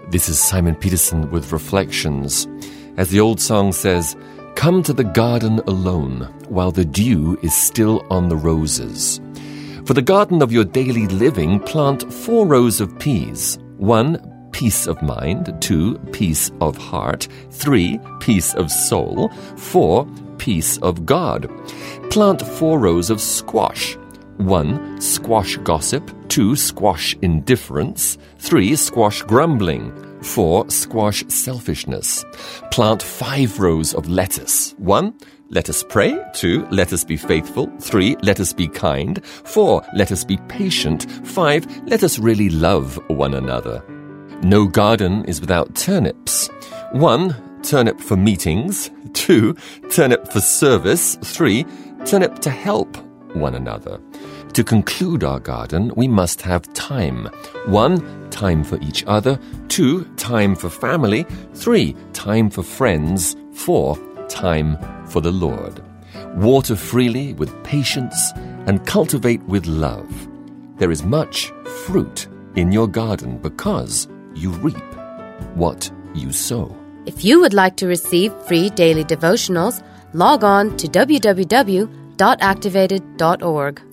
This is Simon Peterson with Reflections. As the old song says, come to the garden alone while the dew is still on the roses. For the garden of your daily living, plant 4 rows of peas. 1, peace of mind. 2, peace of heart. 3, peace of soul. 4, peace of God. Plant 4 rows of squash. 1, squash gossip. 2, squash indifference. 3, squash grumbling. 4, squash selfishness. Plant 5 rows of lettuce. 1, let us pray. 2, let us be faithful. 3, let us be kind. 4, let us be patient. 5, let us really love one another. No garden is without turnips. 1, turnip for meetings. 2, turnip for service. 3, turnip to help one another. To conclude our garden, we must have time. 1, time for each other. 2, time for family. 3, time for friends. 4, time for the Lord. Water freely with patience and cultivate with love. There is much fruit in your garden because you reap what you sow. If you would like to receive free daily devotionals, log on to www.activated.org.